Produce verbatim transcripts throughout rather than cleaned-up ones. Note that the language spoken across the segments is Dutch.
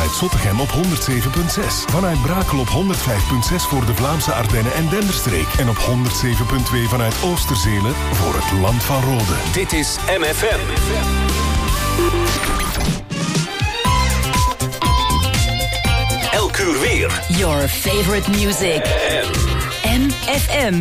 vanuit Zottegem op honderd zeven komma zes. Vanuit Brakel op honderd vijf komma zes voor de Vlaamse Ardennen en Denderstreek. En op honderd zeven komma twee vanuit Oosterzelen voor het Land van Rode. Dit is M F M. Elk uur weer. Your favorite music. M F M.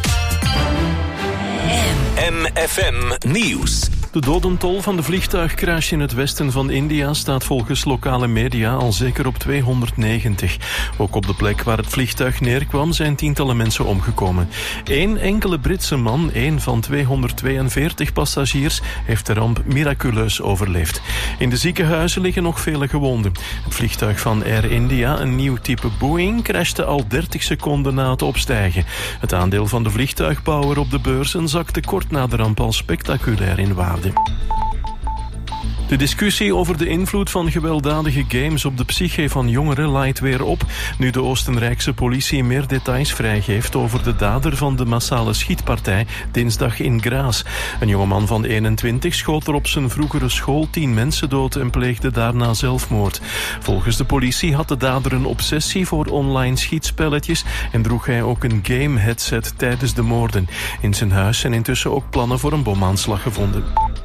M F M Nieuws. De dodentol van de vliegtuigcrash in het westen van India staat volgens lokale media al zeker op tweehonderdnegentig. Ook op de plek waar het vliegtuig neerkwam zijn tientallen mensen omgekomen. Eén enkele Britse man, één van tweehonderdtweeënveertig passagiers, heeft de ramp miraculeus overleefd. In de ziekenhuizen liggen nog vele gewonden. Het vliegtuig van Air India, een nieuw type Boeing, crashte al dertig seconden na het opstijgen. Het aandeel van de vliegtuigbouwer op de beurzen zakte kort na de ramp al spectaculair in waarde. De discussie over de invloed van gewelddadige games op de psyche van jongeren laait weer op, nu de Oostenrijkse politie meer details vrijgeeft over de dader van de massale schietpartij dinsdag in Graz. Een jongeman van eenentwintig schoot er op zijn vroegere school tien mensen dood en pleegde daarna zelfmoord. Volgens de politie had de dader een obsessie voor online schietspelletjes en droeg hij ook een game-headset tijdens de moorden. In zijn huis zijn intussen ook plannen voor een bomaanslag gevonden.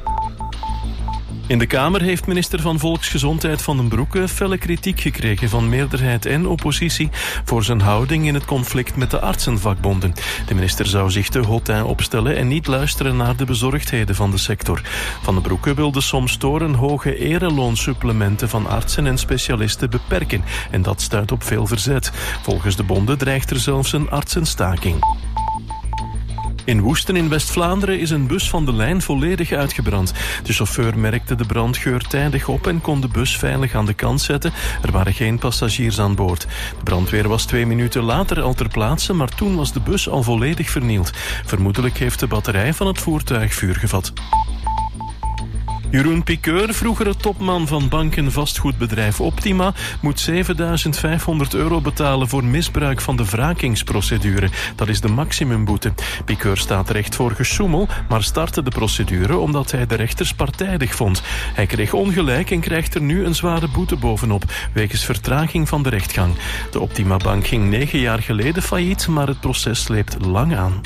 In de Kamer heeft minister van Volksgezondheid Van den Broeke felle kritiek gekregen van meerderheid en oppositie voor zijn houding in het conflict met de artsenvakbonden. De minister zou zich te hautain opstellen en niet luisteren naar de bezorgdheden van de sector. Van den Broeke wilde soms torenhoge ereloonsupplementen van artsen en specialisten beperken en dat stuit op veel verzet. Volgens de bonden dreigt er zelfs een artsenstaking. In Woesten in West-Vlaanderen is een bus van de lijn volledig uitgebrand. De chauffeur merkte de brandgeur tijdig op en kon de bus veilig aan de kant zetten. Er waren geen passagiers aan boord. De brandweer was twee minuten later al ter plaatse, maar toen was de bus al volledig vernield. Vermoedelijk heeft de batterij van het voertuig vuur gevat. Jeroen Piqueur, vroegere topman van bank- en vastgoedbedrijf Optima, moet zevenduizend vijfhonderd euro betalen voor misbruik van de wrakingsprocedure. Dat is de maximumboete. Piqueur staat terecht voor gesjoemel, maar startte de procedure omdat hij de rechters partijdig vond. Hij kreeg ongelijk en krijgt er nu een zware boete bovenop, wegens vertraging van de rechtgang. De Optima-bank ging negen jaar geleden failliet, maar het proces sleept lang aan.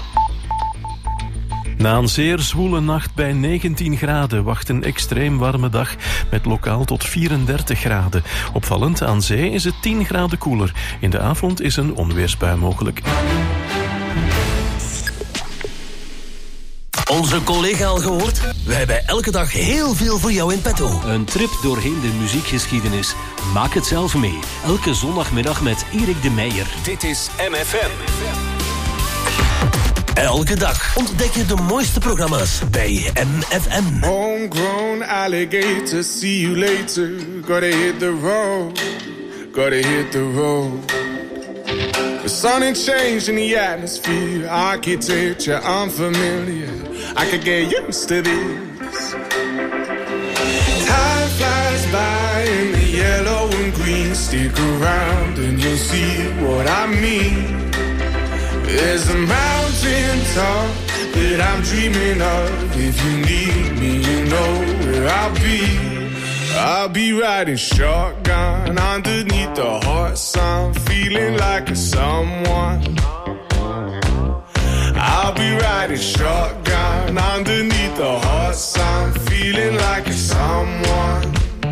Na een zeer zwoele nacht bij negentien graden wacht een extreem warme dag met lokaal tot vierendertig graden. Opvallend, aan zee is het tien graden koeler. In de avond is een onweersbui mogelijk. Onze collega al gehoord? We hebben elke dag heel veel voor jou in petto. Een trip doorheen de muziekgeschiedenis. Maak het zelf mee. Elke zondagmiddag met Erik de Meijer. Dit is M F M. Elke dag ontdek je de mooiste programma's bij M F M. Homegrown alligator, see you later. Gotta hit the road, gotta hit the road. The sun ain't changing the atmosphere, architecture unfamiliar. I could get used to this. Time flies by in the yellow and green. Stick around and you'll see what I mean. There's a mountain top that I'm dreaming of. If you need me, you know where I'll be. I'll be riding shotgun underneath the hot sun, feeling like a someone. I'll be riding shotgun underneath the hot sun, feeling like a someone.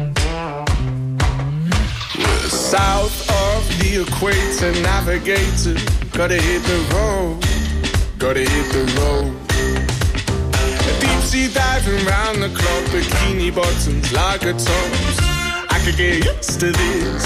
We're south of the equator, navigator. Gotta hit the road, gotta hit the road. Deep sea diving round the clock, bikini bottoms, lager tops. I could get used to this.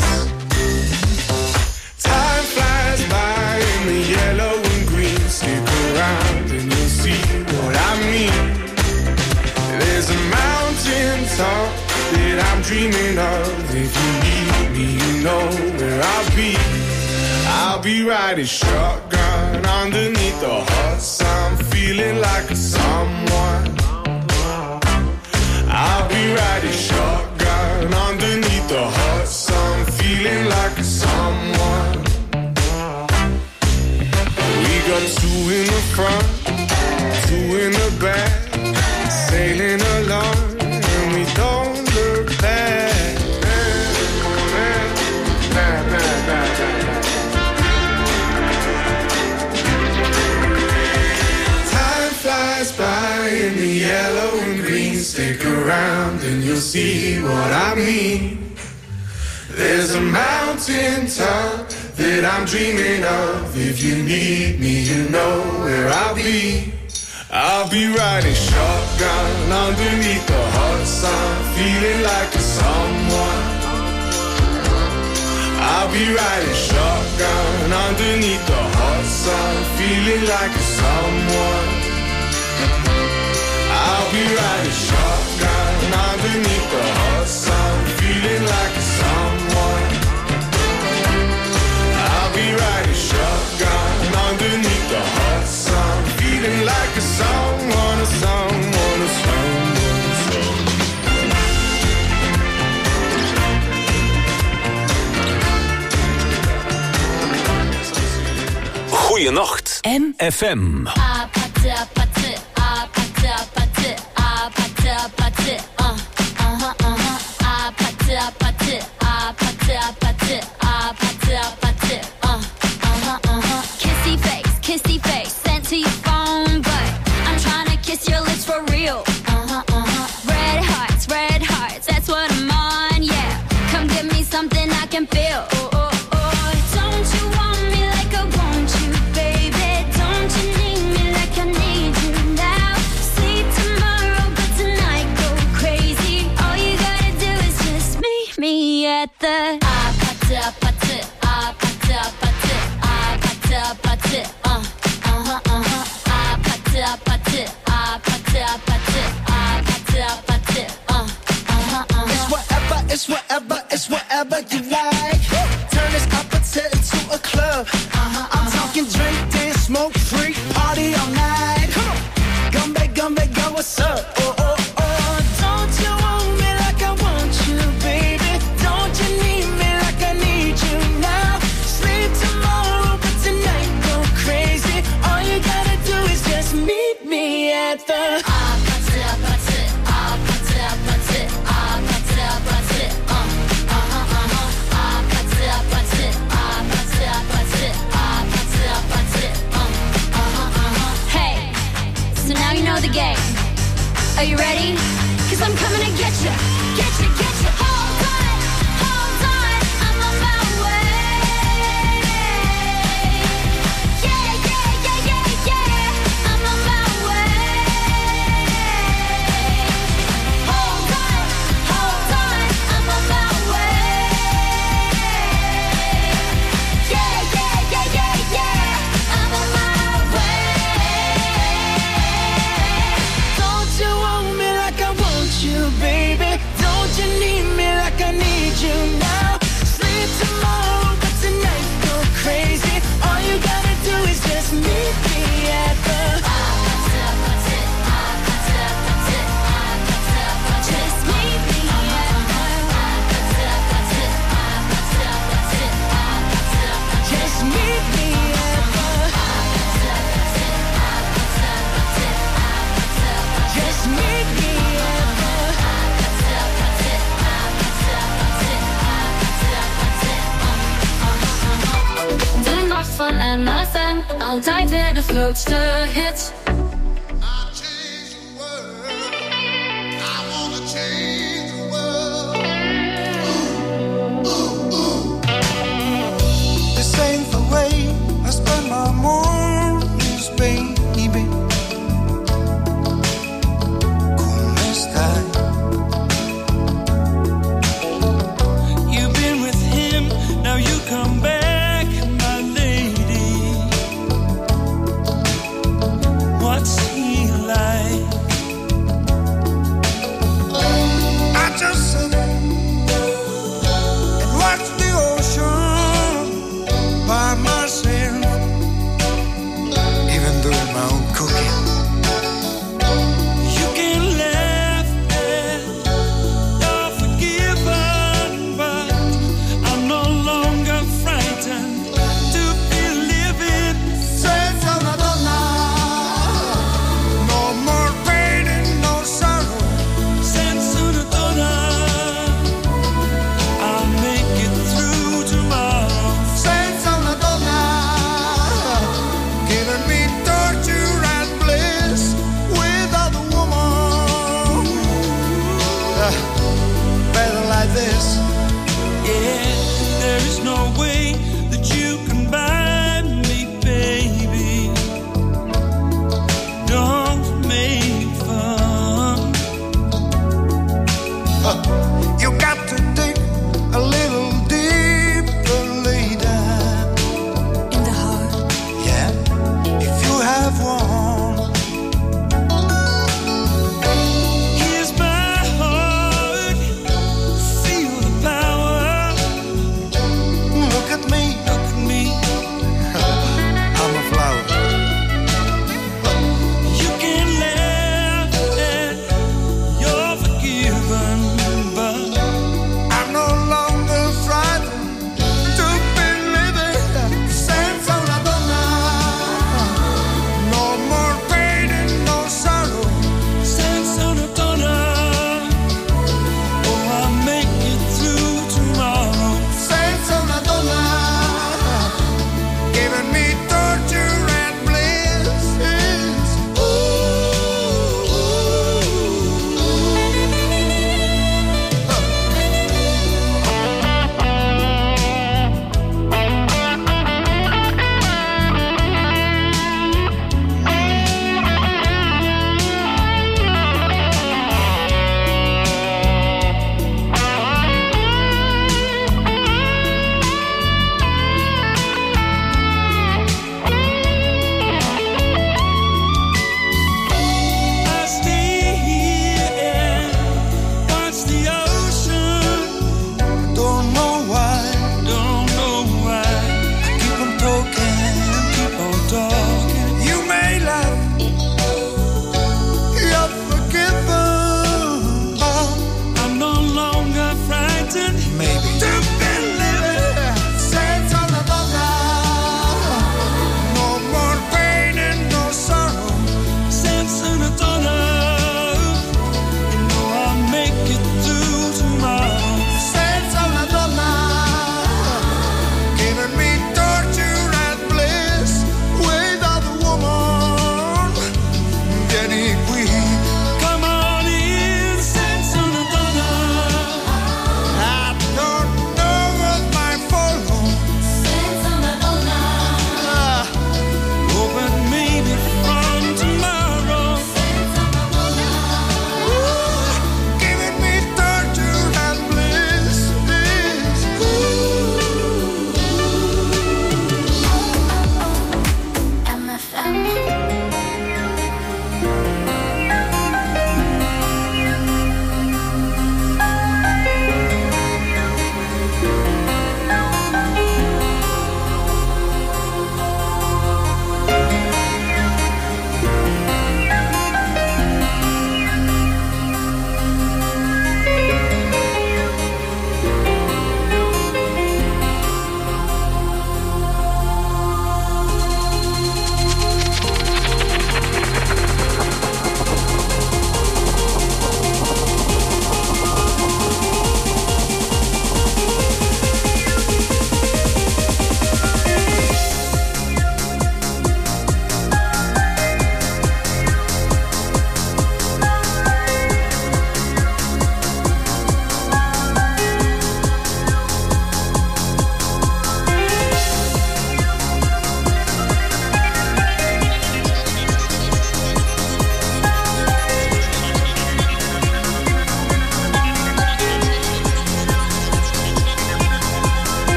Time flies by in the yellow and green. Stick around and you'll see what I mean. There's a mountain top that I'm dreaming of. If you need me, you know where I'll be. I'll be riding shotgun underneath the hot sun, feeling like a someone. I'll be riding shotgun underneath the hot sun, feeling like a someone. We got two in the front, two in the back, sailing along and we don't look back. around and you'll see what I mean. There's a mountain top that I'm dreaming of. If you need me, you know where I'll be. I'll be riding shotgun underneath the hot sun, feeling like a someone. I'll be riding shotgun underneath the hot sun, feeling like a someone. I'll be riding shotgun underneath the hot sun, feeling like a someone. I'll be riding shotgun underneath the hot sun, feeling like a someone, a someone, a someone, a someone. Goeienacht, M F M. Kissy face, kissy face, sent to your phone, but I'm trying to kiss your lips for real. Uh-huh, uh-huh. Red hearts, red hearts, that's what I'm on, yeah. Come give me something I can feel. Oh, oh, oh. Don't you want me like I want you, baby? Don't you need me like I need you now? Sleep tomorrow, but tonight go crazy. All you gotta do is just meet me at the ah, pata, pata, ah, pata, pata, ah, pata, pata, uh, uh-huh, uh-huh, ah, pata, pata, ah, pata, pata, ah, pata, pata, uh, uh-huh, uh-huh. It's whatever, it's whatever, it's whatever you like. Turn this appetite into a club. Uh-huh, I'm uh-huh. talking drink, dance, smoke, freak, party all night. Come on, Gumbe, Gumbe, go, what's up? Oh, oh, oh, don't you want me like I want you, baby? Don't you need me like I need you now? Sleep tomorrow, but tonight go crazy. All you gotta do is just meet me at the Ah, pata, pata, ah, pata, pata, ah, pata, pata, uh, uh-huh, uh-huh, ah, pata, pata, ah, pata, pata, ah, pata, pata, uh, uh-huh, uh-huh. Hey, so now you know the game. Are you ready? 'Cause I'm coming to get you, get you, get you. Hold on, hold on, I'm on my way. Yeah, yeah, yeah, yeah, yeah, I'm on my way. Hold on, hold on, I'm on my way. Yeah, yeah, yeah, yeah, yeah, I'm on my way. Don't you want me like I want you, baby? Don't you need me like I need you now? Sleep tomorrow, but tonight go crazy. All you gotta do is just meet me at the just meet me at the just meet me at the just meet me at the doing my fun and nothing. I'll dive in the floats to hits. This ain't the way I spend my mornings, baby. ¿Cómo estás? You've been with him, now you come back, my lady. uh, better like this. Yeah, there is no way that you can buy me, baby. Don't make fun. Uh, you got to dig a little deeper later. In the heart. Yeah, if you have one. Here's my heart. Feel the power. Look at me. Look at me. I'm a flower. You can laugh and you're forgiven, but I'm no longer frightened to be living senza una donna. No more pain and no sorrow. senza una donna, oh, I'll make it through tomorrow. Senza una donna, giving me torture and bliss. Ooh, ooh, ooh. I stay here and watch the ocean. Don't know why. Don't know why. Keep on talking. Keep on talking. You may laugh. You're forgiven. I'm no longer frightened. Maybe. To be living. Senza una donna. No more pain and no sorrow. Senza una donna, you know I'll make it through tomorrow. Senza una donna, giving me torture and bliss. Without a woman, vieni qui. Come on in, senza una donna. I don't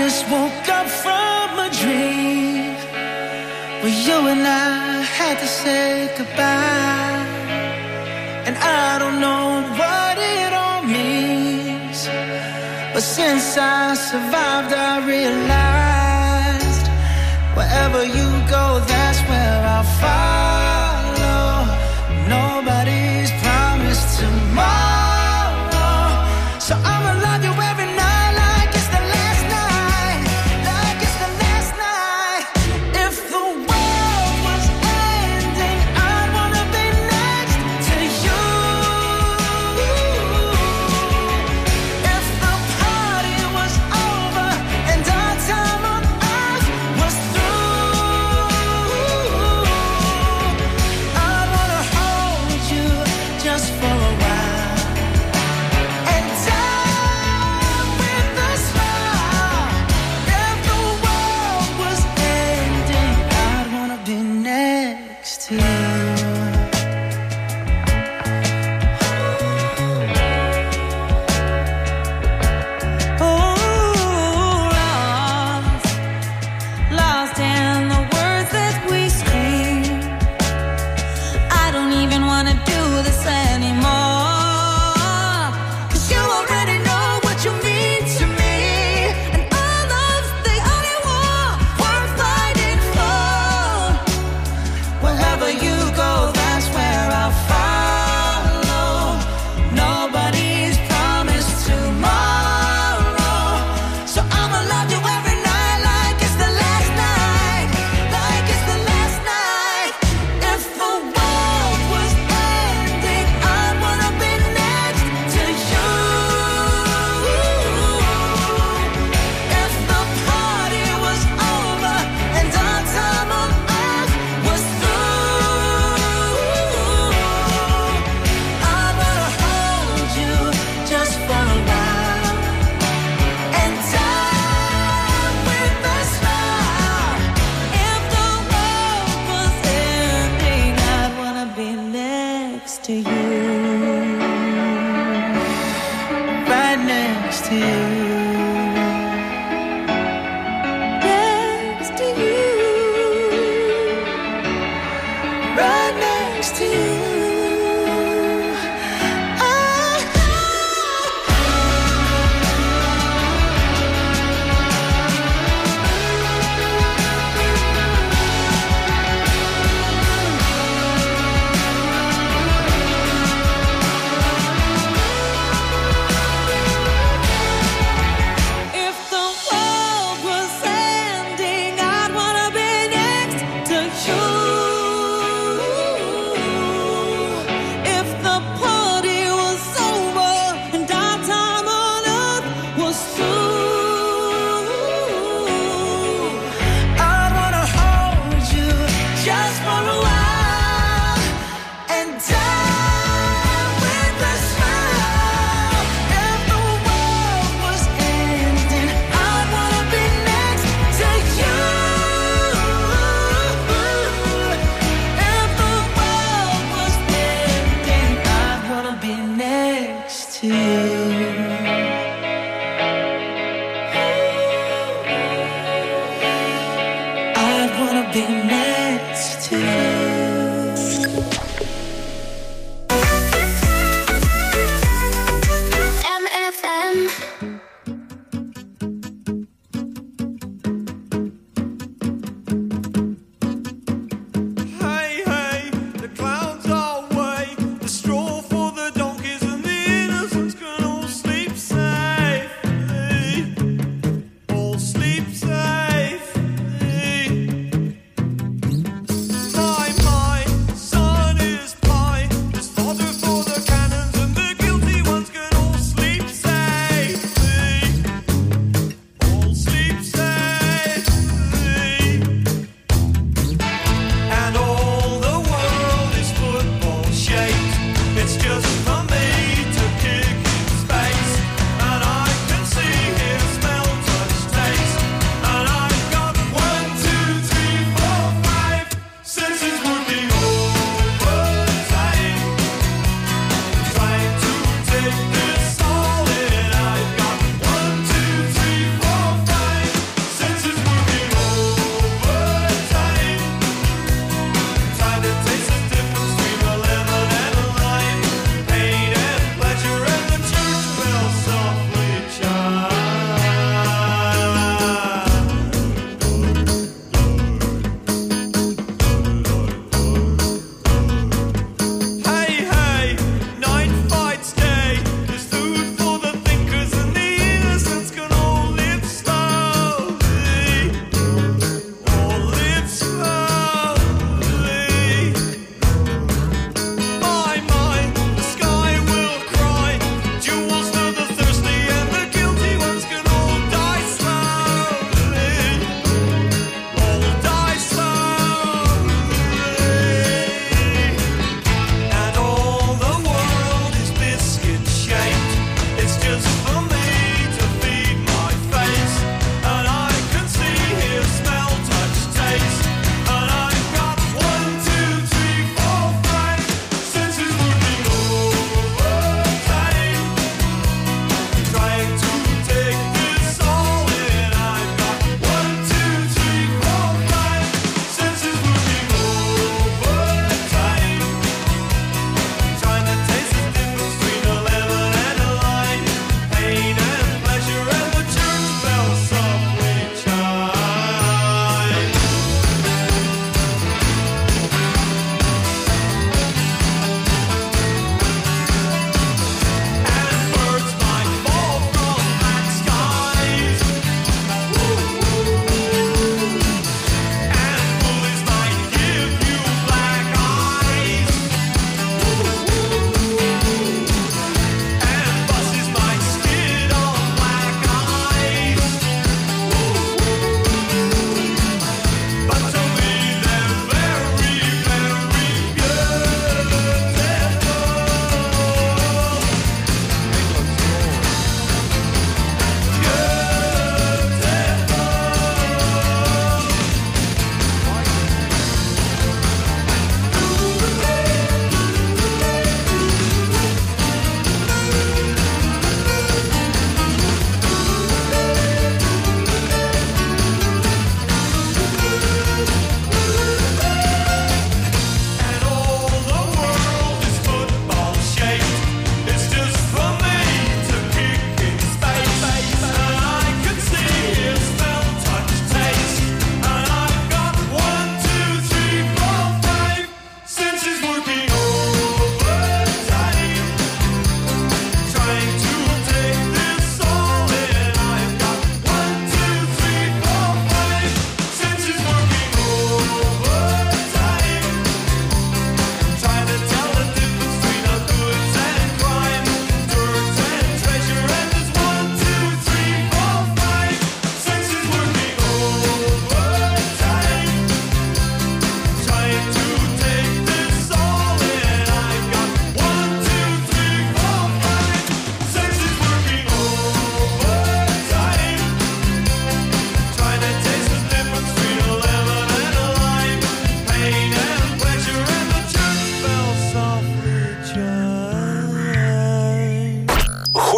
just woke up from a dream where you and I had to say goodbye. And I don't know what it all means, but since I survived I realized wherever you go, that's where I'll follow. Nobody's promised tomorrow, so I'ma love you every night like it's the last night, like it's the last night. If the world was ending, I'd wanna be next to you. If the party was over and our time on earth was through, I'd wanna hold you just for a while and die with a smile. If the world was ending, I'd wanna be next to you. Oh, lost, lost in the words that we scream. I don't even wanna do this anymore, 'cause you already know what you mean to me, and all love's the only war worth fighting for. Wherever you go, that's where I'll follow. Nobody's promised tomorrow, so I'ma love you every night like it's the last night, like it's the last night. If the world was ending, I'd wanna be next to you. If the party was over and our time on earth was through, I'd wanna hold you just for a while and die with a smile. If the world was ending, I'd wanna be next to you. Right next to you. Next to you. Right next to you. Ah.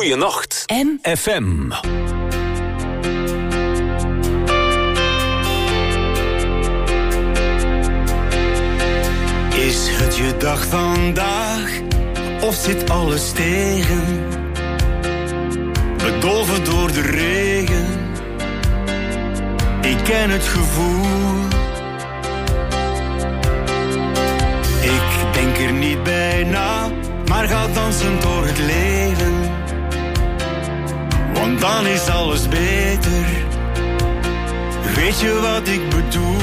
Goeienacht. M. F M. Is het je dag vandaag, of zit alles tegen? Bedolven door de regen, ik ken het gevoel. Ik denk er niet bij na, maar ga dansen door het leven. Want dan is alles beter, weet je wat ik bedoel?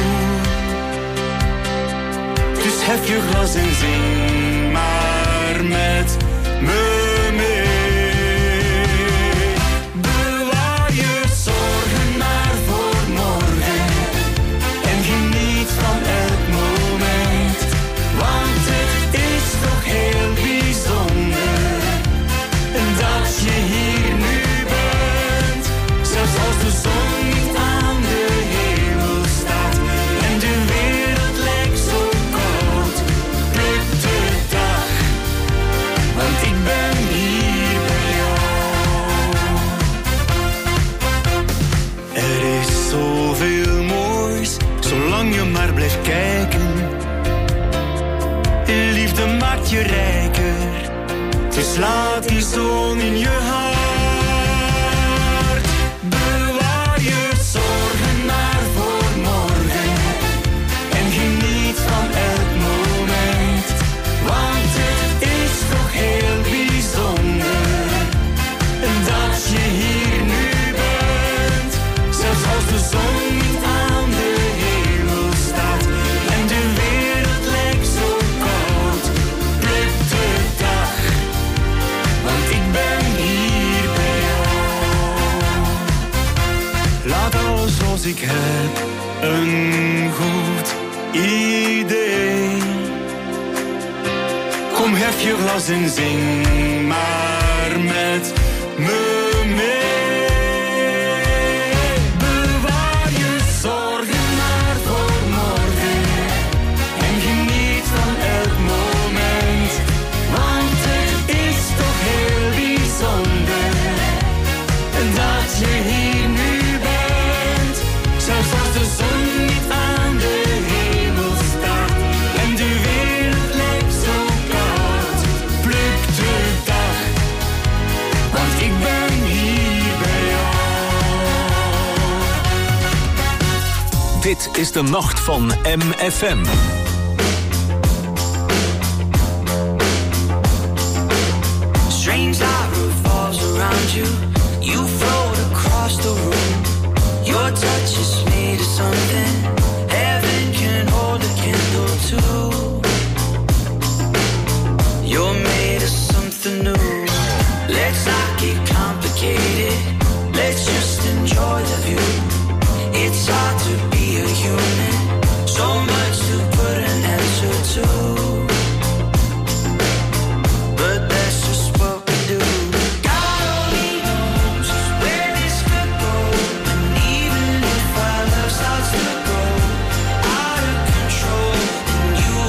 Dus hef je glas en zing maar met me mee. Bewaar je zorgen maar voor morgen en geniet van elk moment. Want het is toch heel bijzonder dat je hier nu bent. Zelfs als de zon niet aan de hemel staat en de wereld lijkt zo koud, pluk de dag, want ik ben hier bij jou. Er is zoveel moois, zolang je maar blijft kijken. Liefde maakt je rijker, dus laat die zon in je hart. Bewaar je zorgen maar voor morgen en geniet van elk moment. Want het is toch heel bijzonder dat je hier nu bent. Zelfs als de zon niet aan de hemel staat en de wereld lijkt zo koud, pluk de dag, want ik ben hier bij jou. Laat alles zoals ik heb een goed idee. Kom, hef je glas en zing maar met me mee. Bewaar je zorgen maar voor morgen en geniet van elk moment. Want het is toch heel bijzonder dat je hier nu bent. Zelfs als de zon niet aan de hemel staat en de wereld lijkt zo koud, pluk de dag, want ik ben hier bij jou. Dit is de nacht van M F M. Strange light revolves around you. You float across the room. Your touch is made of something heaven can hold a candle to. You're made of something new. Let's not get complicated. Let's just enjoy the view. It's hard to be a human. So much to put an answer to. But that's just what we do. God only knows where this could go. And even if our love starts to grow out of control, then you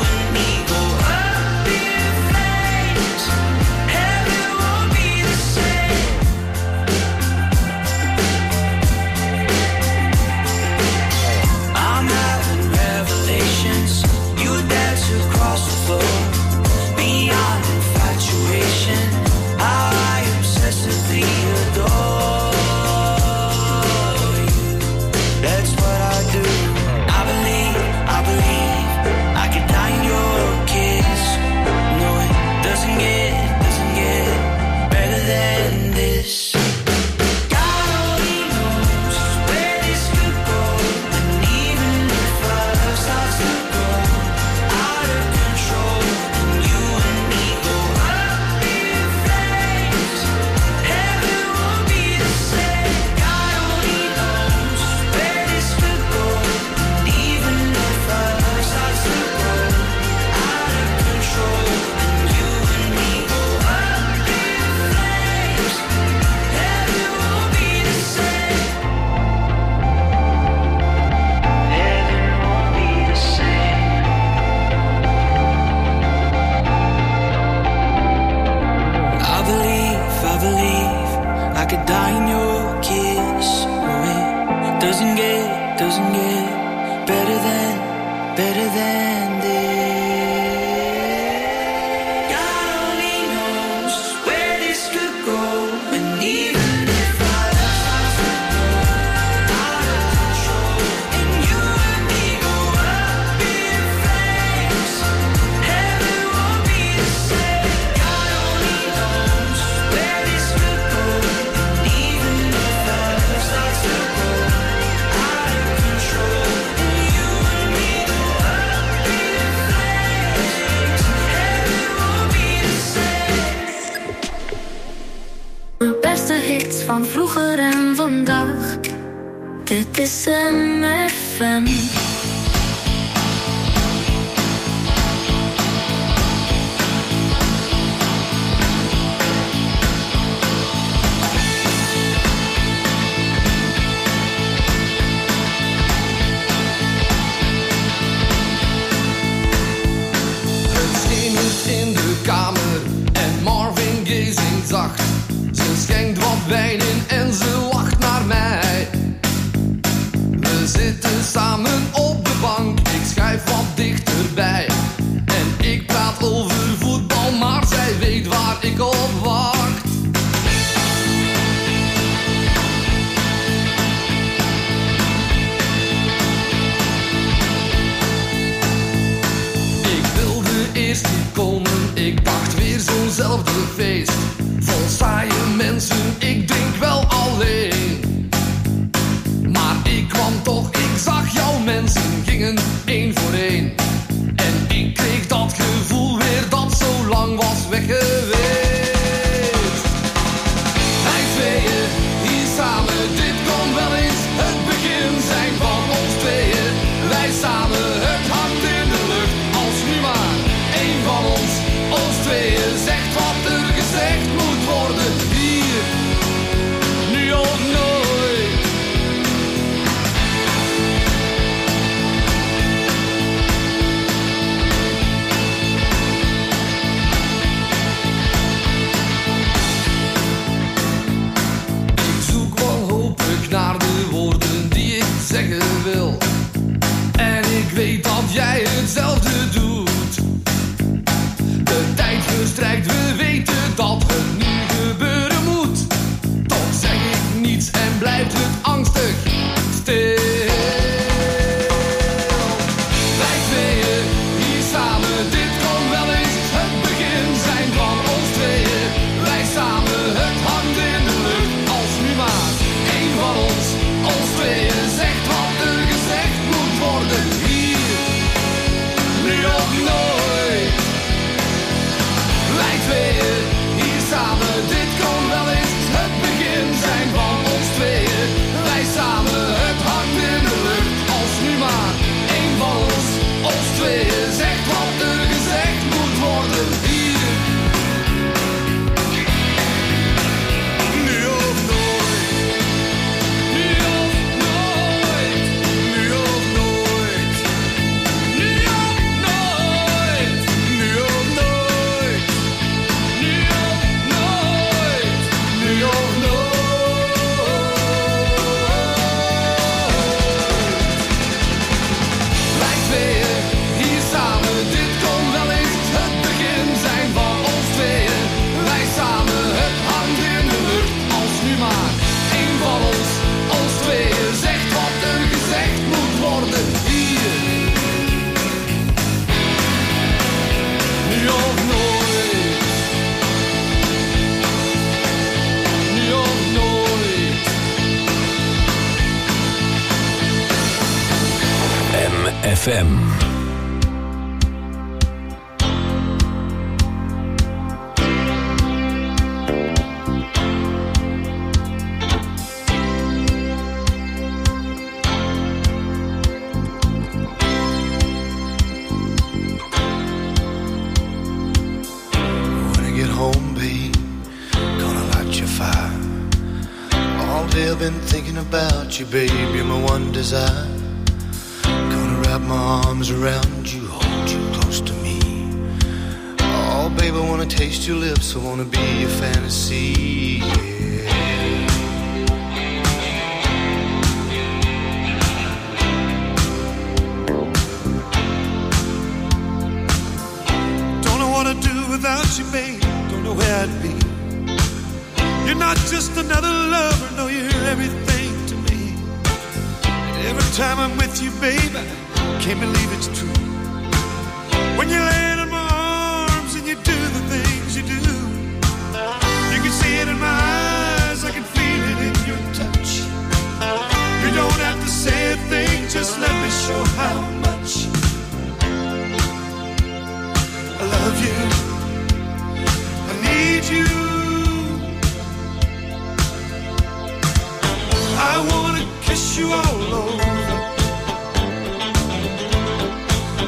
doesn't get better than, better than this. God only knows where this could go, and even if I love to go out of control, and you and me go up in flames, heaven won't be the same. God only knows where this could go, and even if our love starts to go out of control, and you and me go up in flames, heaven won't be the same. De beste hits van vroeger en vandaag. Dit is M F M. Het schemert in de kamer en Marvin Gaye zingt zacht. Ze schenkt wat wijn in en ze lacht naar mij. We zitten samen op de bank, ik schuif wat dichterbij. En ik praat over voetbal, maar zij weet waar ik op wacht. Ik wilde eerst niet komen, ik dacht weer zo'nzelfde feest. Vol saaie mensen, ik drink wel alleen. Maar ik kwam toch, ik zag jouw mensen gingen één voor één. En ik kreeg dat gevoel weer dat zo lang was weg geweest. Wij tweeën, hier samen, dit kon wel eens het begin zijn van ons tweeën. Wij samen, het hangt in de lucht, als nu maar één van ons, ons tweeën, zegt wat er gezegd moet worden. Hier, nu of nooit. Ik zoek wanhopig naar de woorden die ik zeggen wil. En ik weet dat jij hetzelfde doet. De tijd verstrijkt, we weten dat het nu gebeuren moet. Toch zeg ik niets en blijft het angstig stil. Wij tweeën, hier samen, dit kon wel eens het begin zijn van ons tweeën. Wij samen, het hangt in de lucht, als nu maar één van ons, ons tweeën, zegt wat er gezegd moet worden. Hier, nu of nooit. Wij tweeën, hier samen, dit kon wel eens het begin zijn van ons tweeën. Wij samen, het hangt in de lucht, als nu maar één van ons, ons tweeën, zegt wat er gezegd moet worden. Hier, nu of nooit. Nu of nooit. Nu of nooit. Nu of nooit. Nu of nooit. Nu of nooit. Nu of nooit. Wij tweeën, hier samen, dit kon wel eens het begin zijn van ons tweeën. Wij samen, het hangt in de lucht, als nu maar één van ons, ons tweeën, zegt wat er gezegd moet worden. Hier, nu of nooit. Nu of nooit. M F M. When I get home, babe, gonna light your fire. All day I've been thinking about you, babe, you're my one desire. Gonna wrap my arms around you, hold you close to me. Oh, babe, I wanna taste your lips, I wanna be your fantasy, yeah. without you, babe, don't know where I'd be. You're not just another lover, no, you're everything to me. And every time I'm with you, babe, I can't believe it's true. When you land in my arms and you do the things you do, you can see it in my eyes, I can feel it in your touch. You don't have to say a thing, just let me show how much I love you, I need you. I wanna kiss you all over.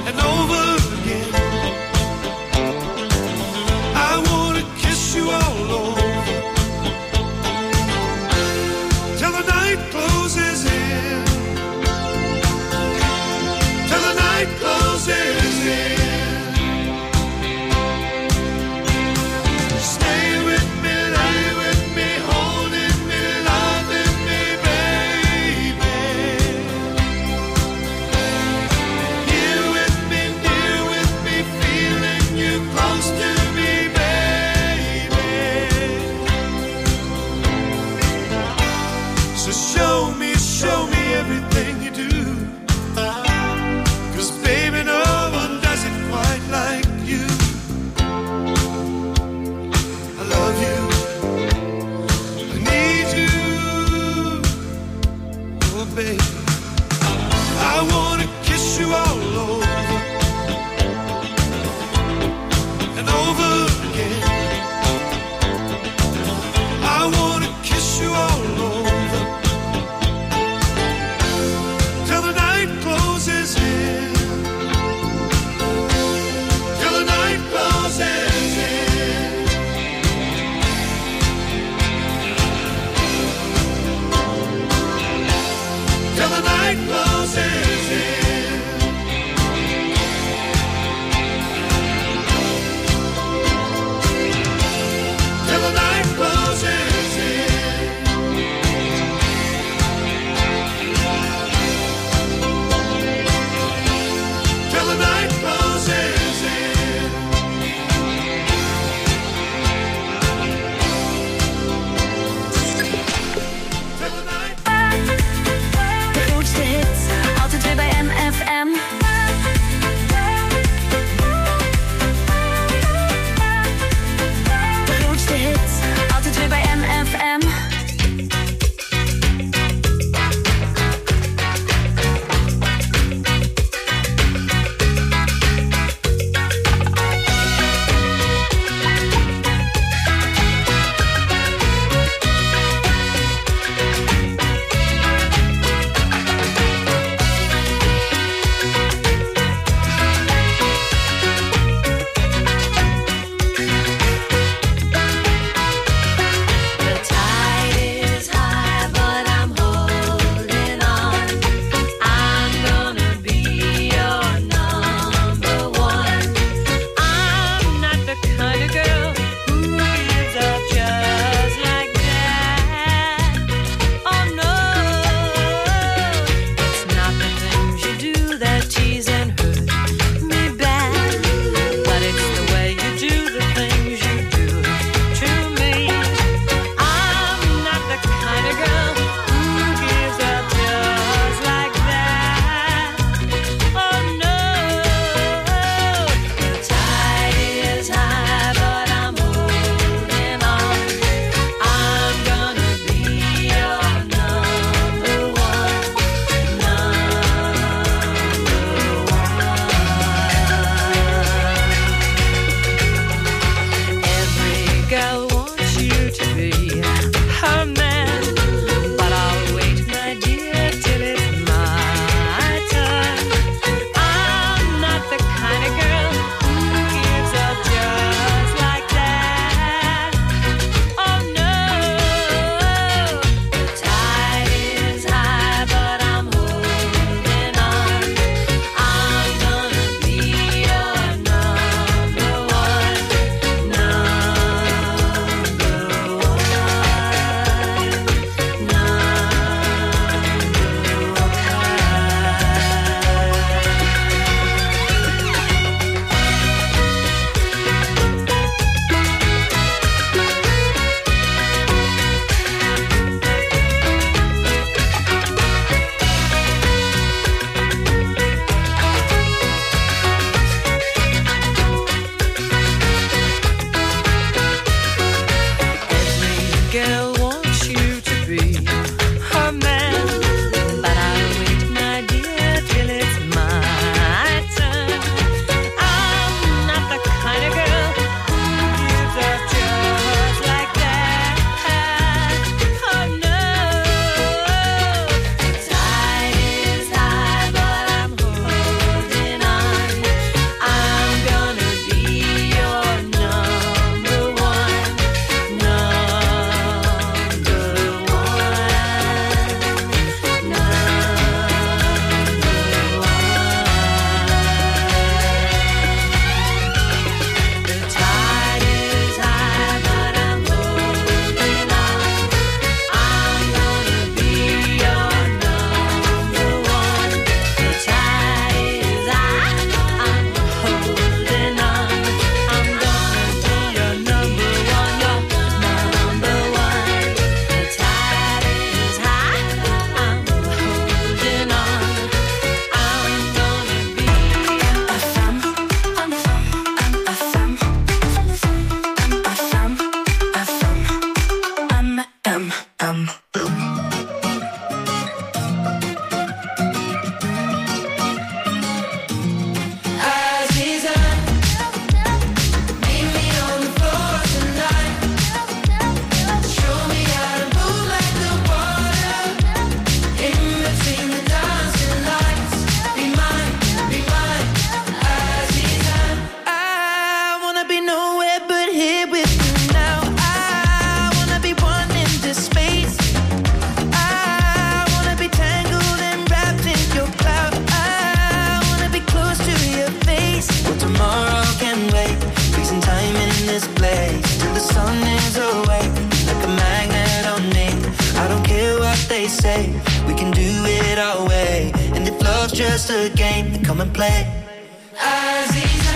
love's just a game, then come and play. Aziza,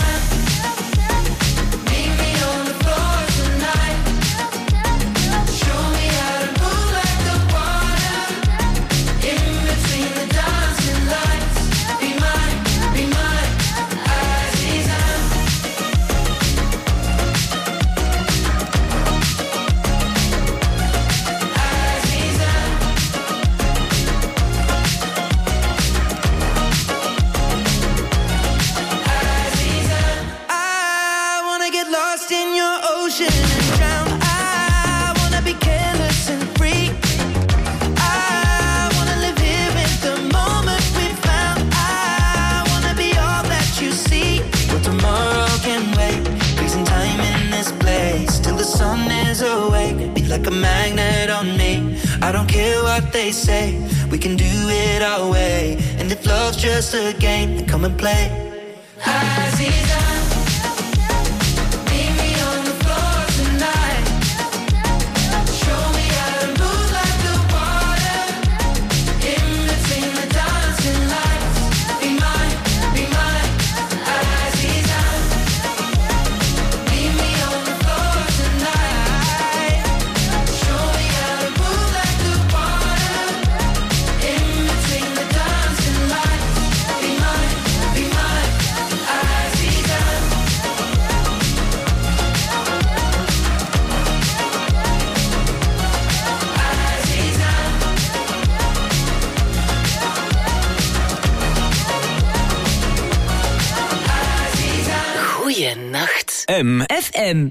meet me on the floor tonight. Show me how to move like the water. In between the dancing lights. Be mine, be mine, Aziza. Aziza. I wanna get lost in your ocean and drown. I wanna be careless and free. I wanna live here in the moment we found. I wanna be all that you see. But tomorrow can wait. Freezing time in this place till the sun is awake. Be like a magnet on me. I don't care what they say. We can do it our way. And if love's just a game, then come and play. Aziza, meet me on the floor tonight. Show me how to move like the water. In between the dancing lights. Be mine, be mine, Aziza. Meet me on the floor tonight. Show me how to move like the water. In between the dancing lights. Be mine, be mine, Aziza. Goeienacht. M. F M.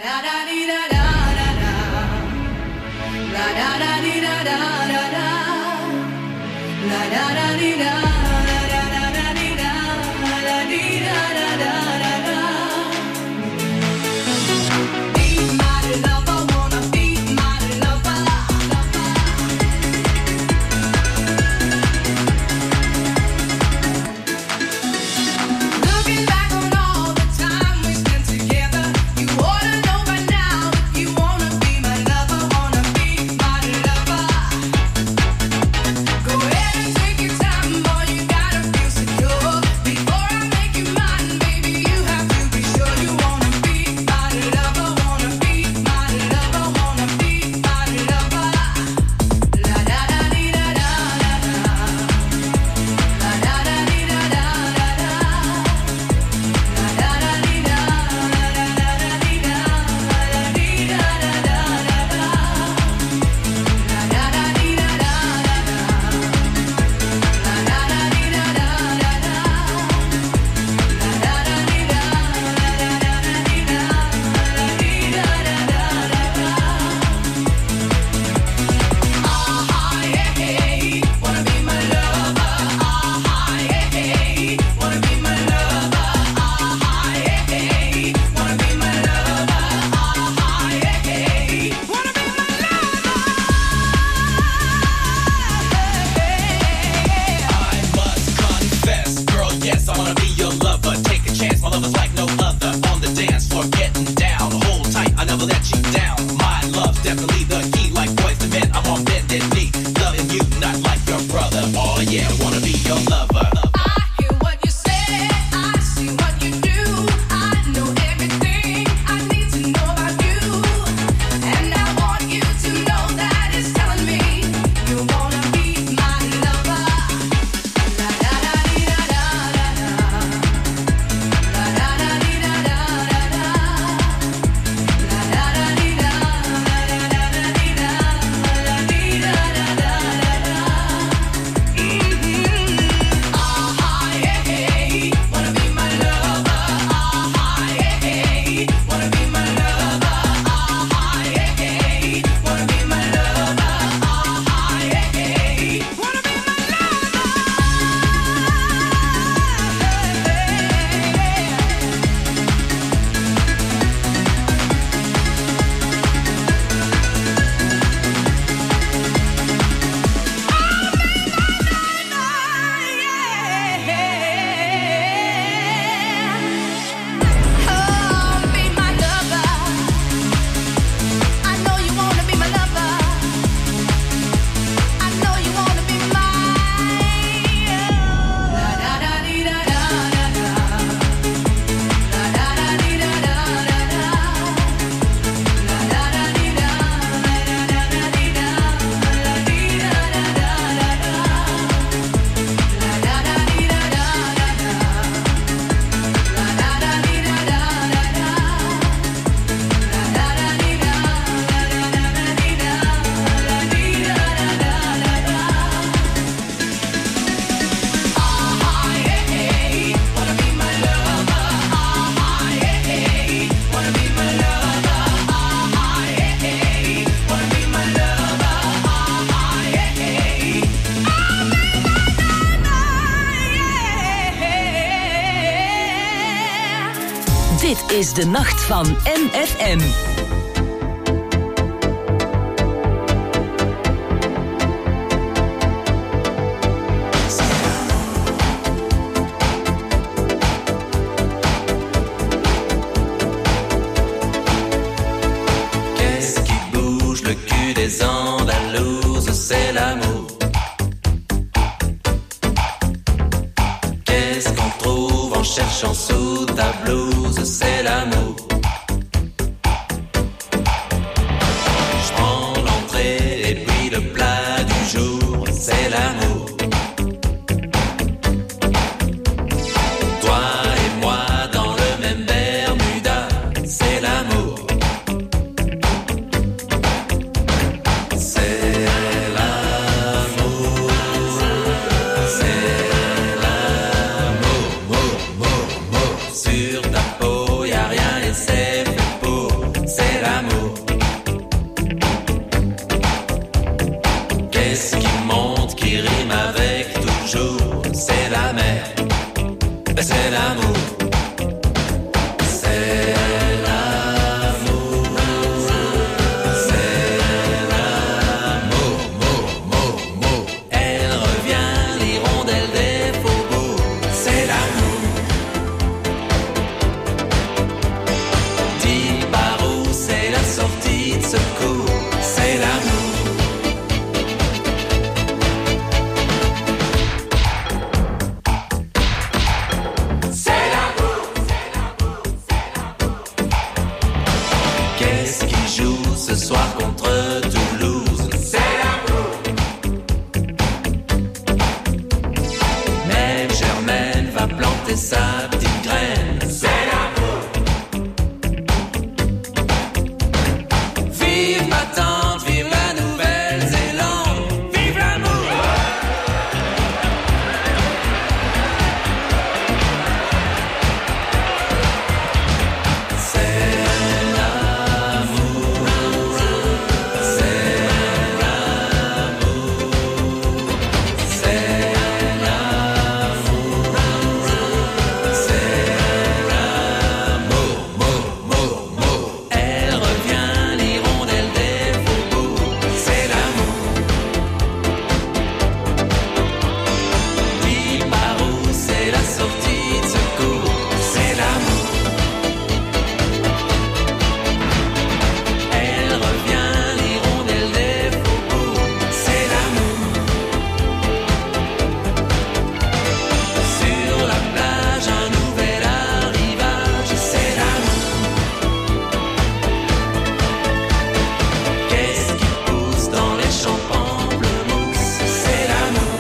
Looking back on all the time we spent together, you ought to know by now if you wanna be my lover, wanna be my lover. Go ahead and take your time, boy. Dit is de nacht van M F M. Qu'est-ce qui bouge le cul des Andalouses? C'est l'amour. Qu'est-ce qu'on trouve en cherchant sous ta blouse? C'est l'amour. Je prends l'entrée et puis le plat du jour. C'est l'amour. Toi et moi dans le même Bermuda. C'est l'amour. C'est l'amour. C'est l'amour. Mot, mot, mot. Sur ta peau, y a rien et c'est fait pour. C'est l'amour. Qu'est-ce qui monte, qui rime avec toujours? C'est la mer. Ben, c'est l'amour. C'est l'amour. C'est l'amour. Mot, mot, mot. Elle revient, l'hirondelle des faubourgs. C'est l'amour. Dis par où c'est la sortie de secours. C'est l'amour. C'est l'amour. Qu'est-ce qui joue ce soir contre Toulouse? C'est l'amour. Même Germaine va planter sa petite graine. C'est l'amour. Vive ma tante, vive la Nouvelle-Zélande, vive l'amour. C'est l'amour. C'est l'amour. C'est l'amour. C'est l'amour. Mot, mot, mot. Elle revient, l'hirondelle des faubourgs. C'est l'amour. Dis par où c'est la sortie de secours. C'est l'amour. Elle revient, l'hirondelle des faubourgs. C'est l'amour. Sur la plage, un nouvel arrivage. C'est l'amour. Qu'est-ce qui pousse dans les champs pamplemousses? C'est l'amour.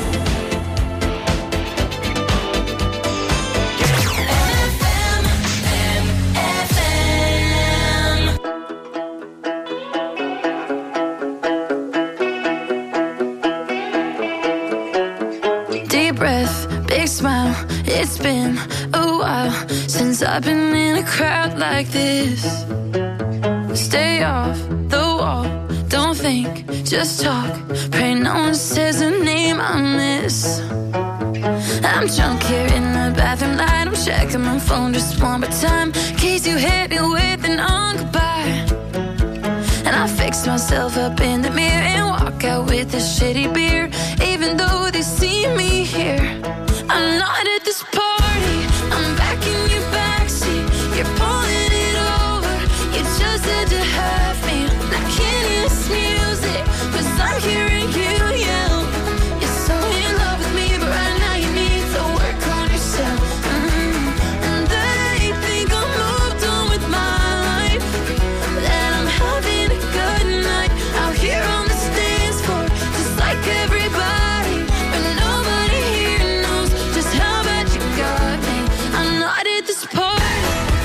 Deep breath, big smile. It's been a while since I've been in a crowd like this. Stay off the wall, don't think, just talk. Pray no one says a name I miss. I'm drunk here in the bathroom light. I'm checking my phone just one more time, in case you hit it with an on goodbye. And I fix myself up in the mirror and walk out with this shitty beer. Even though they see me here, I'm not at this party. I'm back in your backseat. You're pulling it over. You just had to have me. I can't hear this music, 'cause I'm hearing you yell. You're so in love with me, but right now you need to work on yourself. Mm. And they think I'm moved on with my life, that I'm having a good night out here on the dance floor, just like everybody. But nobody here knows just how bad you got me. I'm not at this party.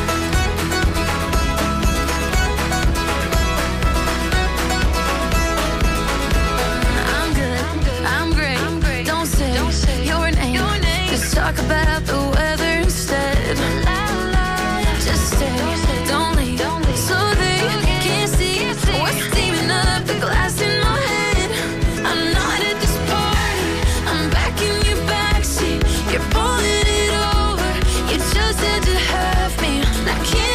I'm good, I'm great. Don't say your name. Just talk about the weather instead. Just stay, don't leave, so they can't see what's steaming up the glass in my head. I'm not at this party. I'm back in your backseat. You're pulling it over. You just had to have me. I can't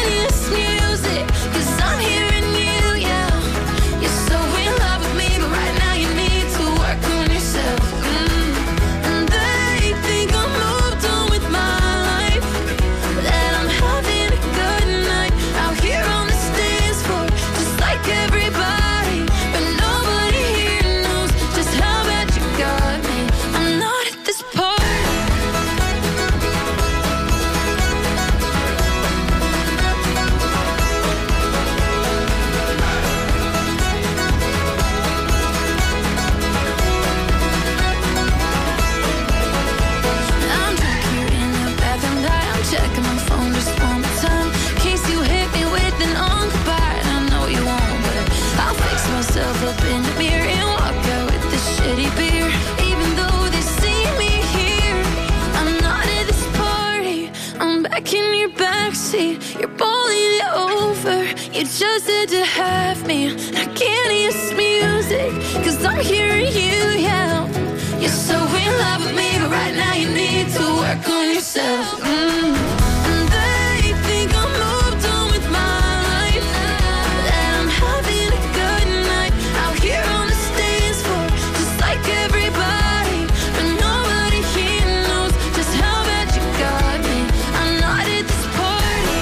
backseat, you're pulling it over. You just had to have me. I can't hear this music, cause I'm hearing you yell. You're so in love with me, but right now you need to work on yourself. Mm. And they think I'm moved on with my life, that I'm having a good night out here on the dance floor, just like everybody. But nobody here knows just how bad you got me. I'm not at this party.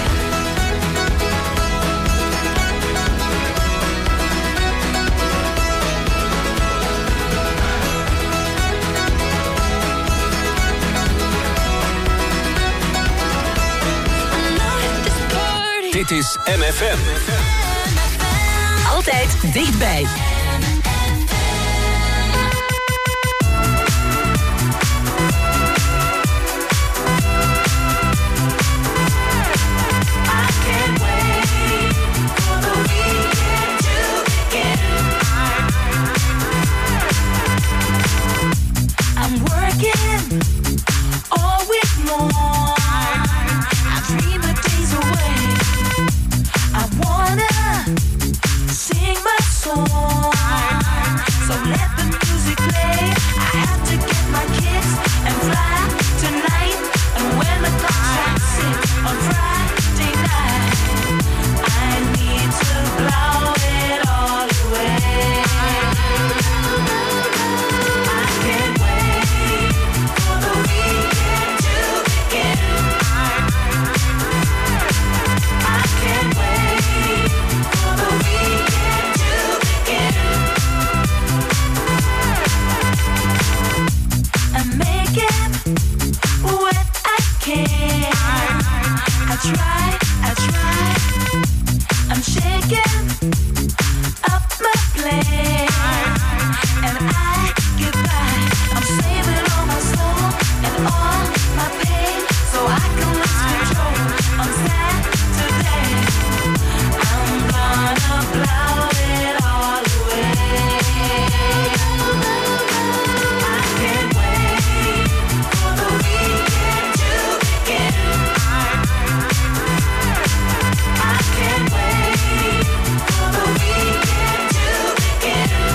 Dit is M F M. Altijd dichtbij. I'm working all week long. I dream of days away. I wanna sing my song. So let the music play. I have to get my kicks and fly tonight. And when the clock strikes six on Friday night, I need to blow it all away. I can't wait for the weekend to begin. I can't wait for the weekend to begin. I'm making what I can. I try, I try. I'm shaking up my plate, and I get by. I'm saving all my soul and all my pain, so I can lose control on Saturday. I'm gonna blow it all away. I can't wait for the weekend to begin. I can't wait for the weekend to begin.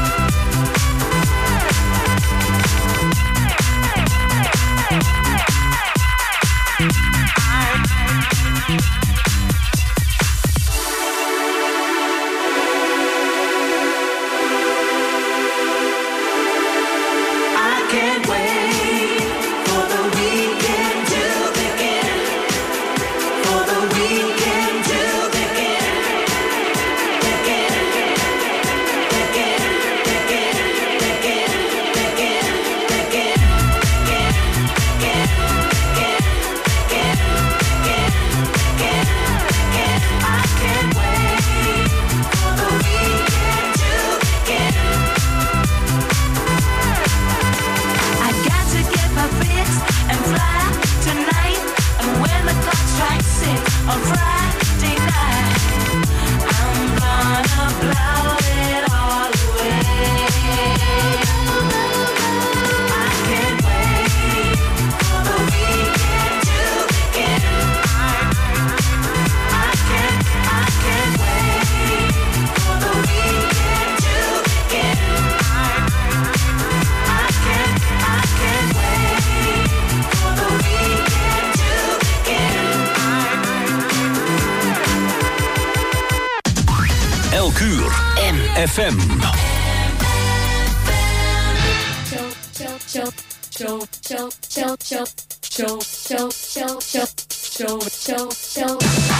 I can't wait for the weekend to begin. For the weekend to begin. Begin. Begin. Begin. Begin. Begin. Begin. Begin. I can't wait for the weekend to begin. I got to get my fix and fly tonight. And when the clock strikes six on Friday night, I'm gonna blow it all away. I can't wait for the weekend to begin. I can't, I can't wait for the weekend to begin. I can't, I can't wait for the weekend to begin. Elk uur. M F M. Show, show, show, show, show, show, show, show, show, show, show, show, show.